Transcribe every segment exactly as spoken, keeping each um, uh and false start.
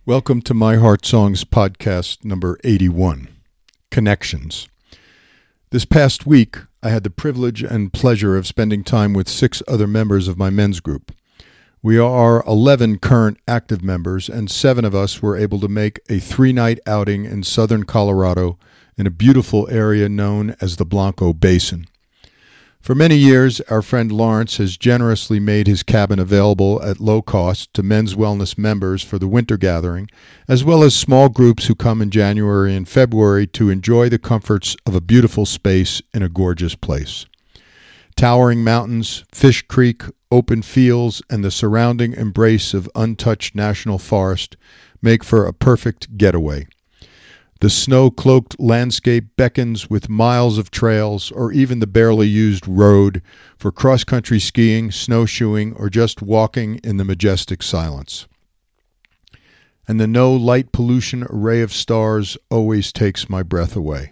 Welcome to My Heart Songs podcast number eighty-one, Connections. This past week, I had the privilege and pleasure of spending time with six other members of my men's group. We are eleven current active members, and seven of us were able to make a three-night outing in southern Colorado in a beautiful area known as the Blanco Basin. For many years, our friend Lawrence has generously made his cabin available at low cost to men's wellness members for the winter gathering, as well as small groups who come in January and February to enjoy the comforts of a beautiful space in a gorgeous place. Towering mountains, Fish Creek, open fields, and the surrounding embrace of untouched national forest make for a perfect getaway. The snow-cloaked landscape beckons with miles of trails or even the barely used road for cross-country skiing, snowshoeing, or just walking in the majestic silence. And the no light pollution array of stars always takes my breath away.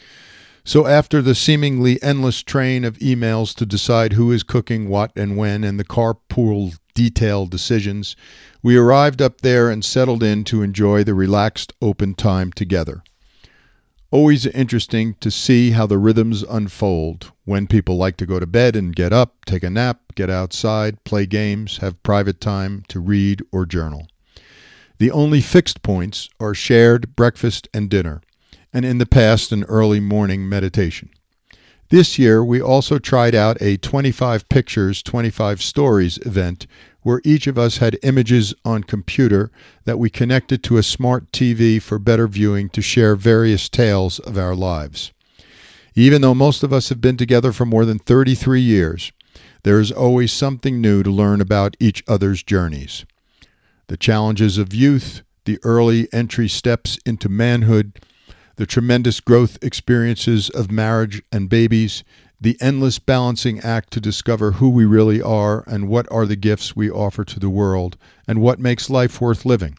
So after the seemingly endless train of emails to decide who is cooking what and when and the carpool detailed decisions, we arrived up there and settled in to enjoy the relaxed open time together. Always interesting to see how the rhythms unfold, when people like to go to bed and get up, take a nap, get outside, play games, have private time to read or journal. The only fixed points are shared breakfast and dinner, and in the past an early morning meditation. This year, we also tried out a twenty-five pictures, twenty-five stories event where each of us had images on computer that we connected to a smart T V for better viewing to share various tales of our lives. Even though most of us have been together for more than thirty-three years, there is always something new to learn about each other's journeys. The challenges of youth, the early entry steps into manhood, the tremendous growth experiences of marriage and babies, the endless balancing act to discover who we really are and what are the gifts we offer to the world and what makes life worth living.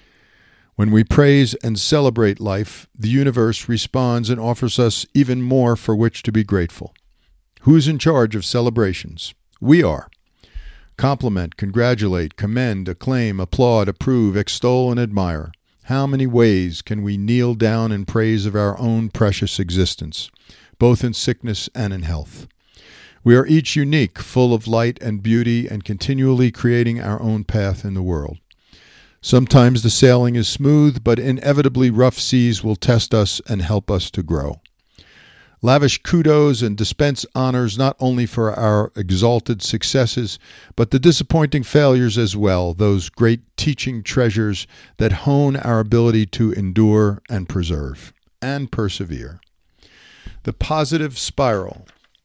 When we praise and celebrate life, the universe responds and offers us even more for which to be grateful. Who's in charge of celebrations? We are. Compliment, congratulate, commend, acclaim, applaud, approve, extol, and admire. How many ways can we kneel down in praise of our own precious existence, both in sickness and in health? We are each unique, full of light and beauty, and continually creating our own path in the world. Sometimes the sailing is smooth, but inevitably rough seas will test us and help us to grow. Lavish kudos and dispense honors not only for our exalted successes, but the disappointing failures as well, those great teaching treasures that hone our ability to endure and preserve and persevere. The positive spiral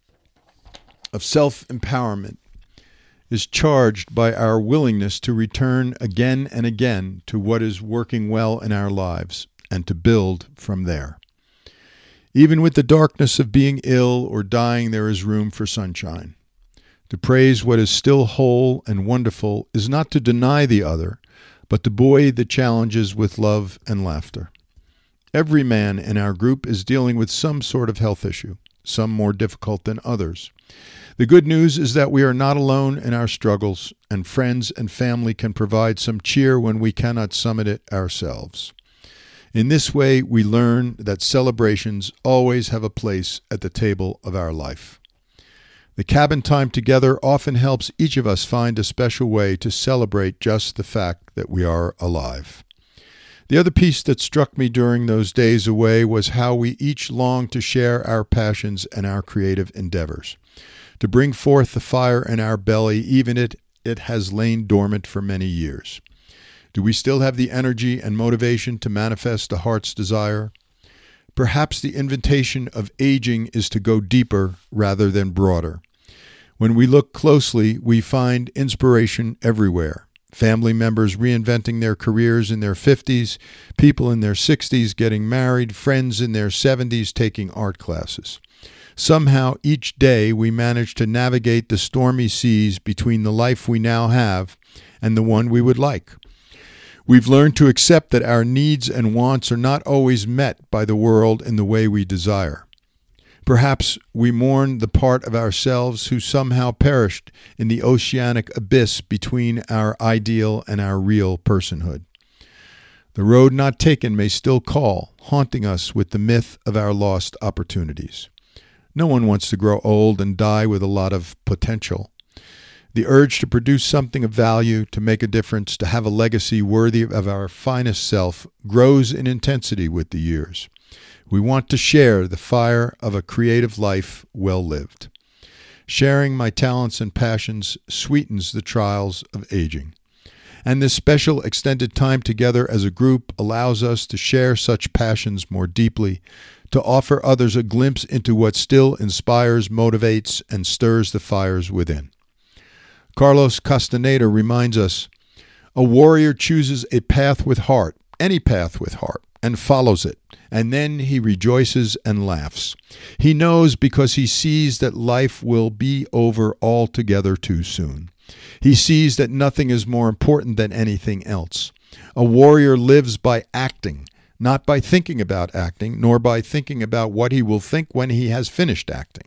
of self-empowerment is charged by our willingness to return again and again to what is working well in our lives and to build from there. Even with the darkness of being ill or dying, there is room for sunshine. To praise what is still whole and wonderful is not to deny the other, but to buoy the challenges with love and laughter. Every man in our group is dealing with some sort of health issue, some more difficult than others. The good news is that we are not alone in our struggles, and friends and family can provide some cheer when we cannot summit it ourselves. In this way, we learn that celebrations always have a place at the table of our life. The cabin time together often helps each of us find a special way to celebrate just the fact that we are alive. The other piece that struck me during those days away was how we each longed to share our passions and our creative endeavors, to bring forth the fire in our belly even if it has lain dormant for many years. Do we still have the energy and motivation to manifest a heart's desire? Perhaps the invitation of aging is to go deeper rather than broader. When we look closely, we find inspiration everywhere. Family members reinventing their careers in their fifties, people in their sixties getting married, friends in their seventies taking art classes. Somehow, each day we manage to navigate the stormy seas between the life we now have and the one we would like. We've learned to accept that our needs and wants are not always met by the world in the way we desire. Perhaps we mourn the part of ourselves who somehow perished in the oceanic abyss between our ideal and our real personhood. The road not taken may still call, haunting us with the myth of our lost opportunities. No one wants to grow old and die with a lot of potential. The urge to produce something of value, to make a difference, to have a legacy worthy of our finest self grows in intensity with the years. We want to share the fire of a creative life well lived. Sharing my talents and passions sweetens the trials of aging. And this special extended time together as a group allows us to share such passions more deeply, to offer others a glimpse into what still inspires, motivates, and stirs the fires within. Carlos Castaneda reminds us, a warrior chooses a path with heart, any path with heart, and follows it, and then he rejoices and laughs. He knows because he sees that life will be over altogether too soon. He sees that nothing is more important than anything else. A warrior lives by acting, not by thinking about acting, nor by thinking about what he will think when he has finished acting.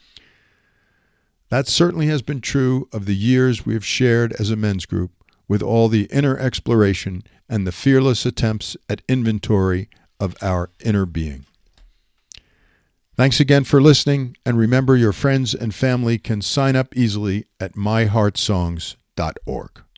That certainly has been true of the years we have shared as a men's group, with all the inner exploration and the fearless attempts at inventory of our inner being. Thanks again for listening, and remember your friends and family can sign up easily at my heart songs dot org.